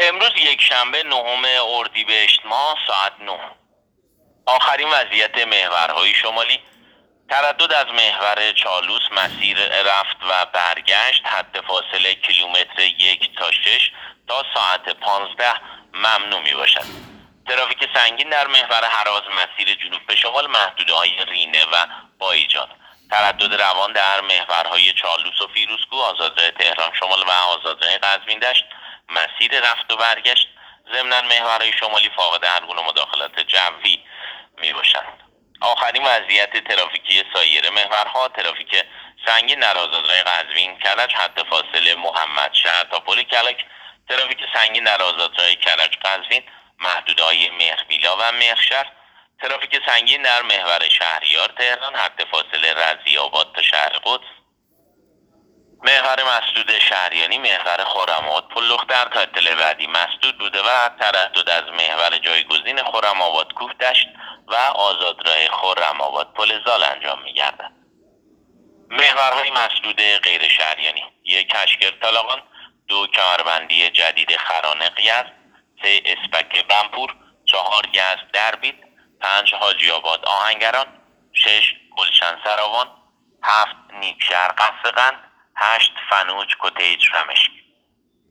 امروز یک شنبه 9 اردیبهشت ماه ساعت 9. آخرین وضعیت محورهای شمالی: تردد از محور چالوس مسیر رفت و برگشت حد فاصله کیلومتر 1 تا 6 تا ساعت 15 ممنوع می باشد. ترافیک سنگین در محور هراز مسیر جنوب به شمال محدوده‌های رینه و بایجان. تردد روان در محورهای چالوس و فیروزکوه، آزادراه تهران شمال و آزادراه قزوین دشت مسیر رفت و برگشت. ضمناً محورهای شمالی فاقد هر گونه مداخلات جوی می باشند. آخرین وضعیت ترافیکی سایر محورها: ترافیک سنگین در آزادراه قزوین کرج حد فاصله محمد شهر تا پل کلک. ترافیک سنگین در آزادراه کرج قزوین محدوده‌های مهربیلا و مهرشهر. ترافیک سنگین در محور شهریار تهران حد فاصله رضی‌آباد تا شهر قدس. محور مسدود شهریانی، محور خرم‌آباد پل لختر تا اطلاع بعدی مسدود بوده و تردد از محور جایگزین خرم‌آباد کوه دشت و آزادراه خرم‌آباد پل زال انجام می‌گردد. محورهای مسدود غیر شهریانی: 1 کشگر طلاقان، 2 کمربندی جدید خرانق یزد، 3 اسپک بمپور، 4 یزد دربید، 5 حاجی آباد آهنگران، 6 گلشن سراوان، 7 نیکشهر قصر قند، 8 فنوج کتیج رمشک.